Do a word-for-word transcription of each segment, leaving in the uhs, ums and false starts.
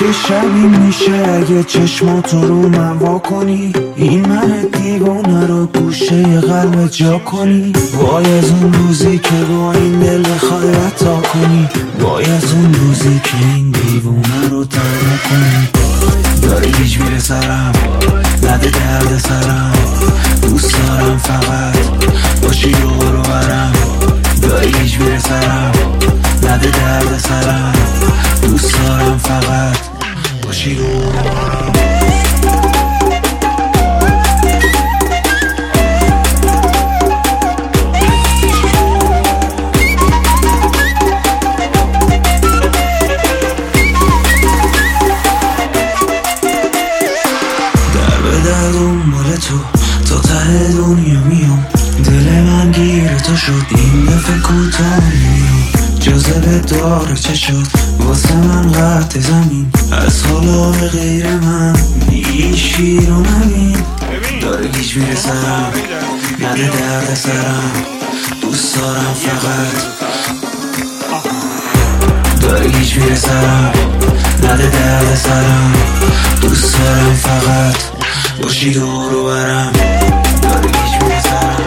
چه شبی میشه اگه چشماتو رو من وا کنی، این من دیوانه رو گوشه قلب جا کنی. وای از اون روزی که با این دل بخوای رتا کنی، وای از اون روزی که این دیوانه رو ترک کنی. داره گیج میره سرم، نده درد سرم، دوست دارم فقط باشی دور و برم. داره گیج میره سرم، نده درد سرم، دوست دارم فقط باشی دور و برم. تو تا ته دنیا میام، دل من گیر تو شد، این دفعه کوتاه میام. جاذبه داره چه شد واسه من قطع زمین، از حالا غیر من میگی شیر و نبین. داره گیج میره سرم، نده درد سرم، دوست دارم فقط. داره گیج میره سرم، نده درد سرم، دوست دارم فقط باشی دور و برم. داره گیج میره سرم.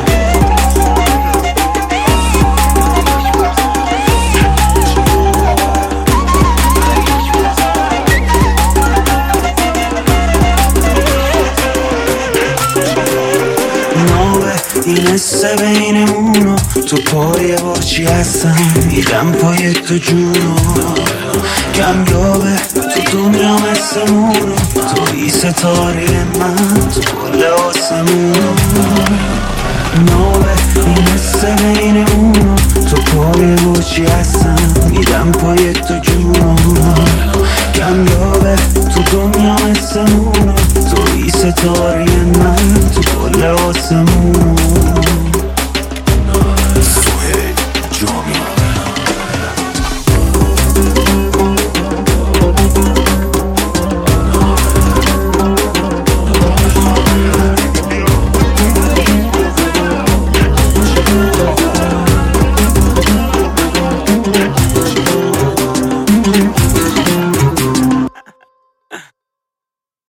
نابه این حسه بینمونو، تو پای بارچی هستم، میرم پای تو جونو. کمیابه تو دنیا مثل مونو، توی ستاره من تو کل آسمونو. نابه این حسه بینمونو، تو پای بارچی هستم، میرم پای تو جونو. کمیابه تو دنیا مثل مونو، توی ستاره من تو کل آسمونو.